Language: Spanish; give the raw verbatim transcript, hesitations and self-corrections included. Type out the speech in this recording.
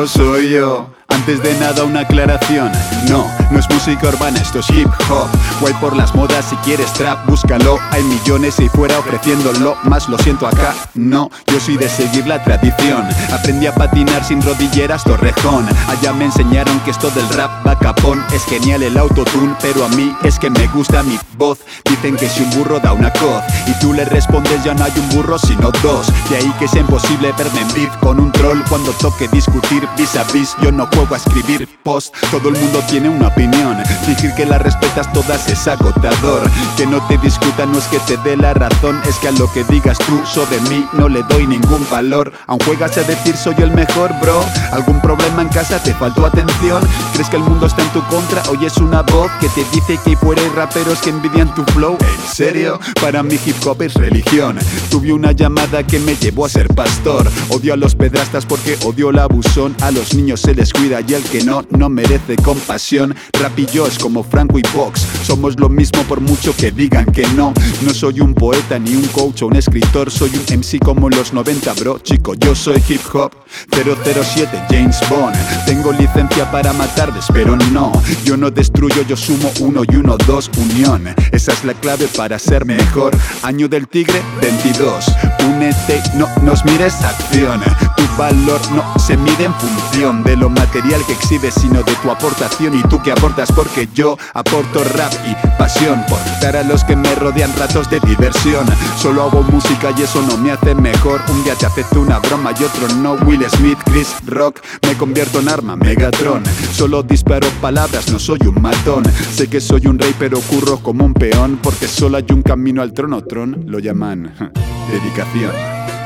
no soy yo. Antes de nada una aclaración, no, no es música urbana, esto es hip hop. Guay por las modas, si quieres trap, búscalo. Hay millones ahí fuera ofreciéndolo, más lo siento acá, no. Yo soy de seguir la tradición. Aprendí a patinar sin rodilleras, Torrejón. Allá me enseñaron que esto del rap va capón. Es genial el autotune, pero a mí es que me gusta mi voz. Dicen que si un burro da una coz y tú le respondes ya no hay un burro sino dos. De ahí que sea imposible verme en beef con un troll cuando toque discutir vis a vis. Yo no juego a escribir post, todo el mundo tiene una opinión. Fingir que las respetas todas es agotador. Que no te discuta no es que te dé la razón, es que a lo que digas tú sobre mí no le doy ningún valor. Aún juegas a decir soy el mejor, bro. ¿Algún problema en casa? ¿Te faltó atención? ¿Crees que el mundo está en tu contra? Oyes una voz que te dice que ahí fuera hay raperos que envidian tu flow. ¿En serio? Para mí hip hop es religión. Tuve una llamada que me llevó a ser pastor. Odio a los pedrastas porque odio el abusón. A los niños se les cuida y el que no, no merece compasión. Rap y yo es como Franco y Vox, somos lo mismo por mucho que digan que no. No soy un poeta ni un coach o un escritor, soy un M C como en los noventa, bro. Chico, yo soy hip hop. Cero cero siete James Bond. Tengo licencia para matar, pero no. Yo no destruyo, yo sumo uno y uno, dos, unión. Esa es la clave para ser mejor. Año del tigre, veintidós. Únete, no nos mires acción. Tu valor no se mide en función de lo material que exhibes, sino de tu aportación. ¿Y tú qué aportas? Porque yo aporto rap y pasión por dar a los que me rodean ratos de diversión. Solo hago música y eso no me hace mejor. Un día te acepto una broma y otro no. Will Smith, Chris Rock, me convierto en arma, Megatron. Solo disparo palabras, no soy un matón. Sé que soy un rey pero curro como un peón, porque solo hay un camino al trono. Tron lo llaman dedicación.